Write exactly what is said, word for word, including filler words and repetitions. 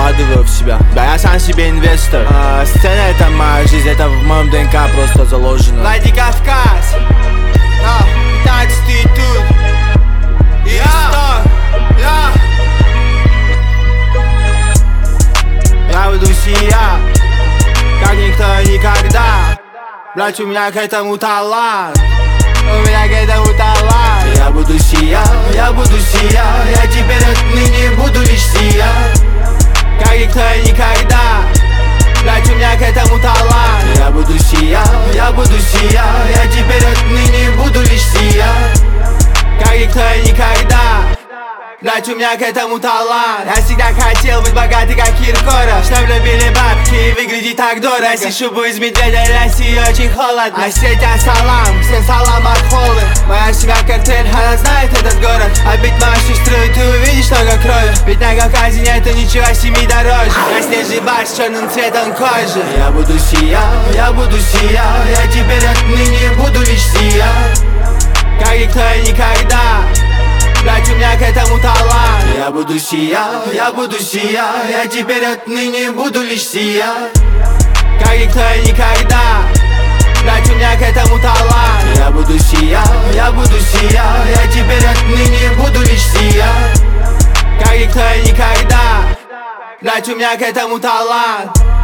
вкладываю в себя. Да, я сам себе инвестор. а, Сцена — это моя жизнь, это в моем ДНК просто заложено. Владикавказ, пятнадцатый тут, и сто, я Я буду сиять, как никто никогда. Блять, у меня к этому талант, у меня к этому талант. Я буду сиять, я буду сиять, я теперь отныне буду лишь сиять, как никто никогда. Блять, у меня к этому талант. Я буду сиять, я буду сиять, я теперь отныне буду лишь сиять, как никто никогда. Блять, у меня к этому талант. Я всегда хотел быть богатый, как Киркоров, чтоб любили бабки и выглядеть так дорого. Если шубу из медведя, России очень холодно. А сетя салам, всем салам от холы. Моя семья картель, она знает этот город. А бить мою сестру, и ты увидишь много крови. Ведь на Кавказе нету ничего семи дороже. Я снежный барс с черным цветом кожи. Я буду сиять, я буду сиять, я теперь отныне буду лишь сиять, как никто никогда. Блять, у меня к этому талант. Я буду сиять, я буду сиять, я теперь отныне буду лишь сиять, как никто никогда. Блять, у меня к этому талант. Я буду сиять, я буду сиять, я теперь отныне буду лишь сиять, как никто никогда. Блять, у меня к этому талант.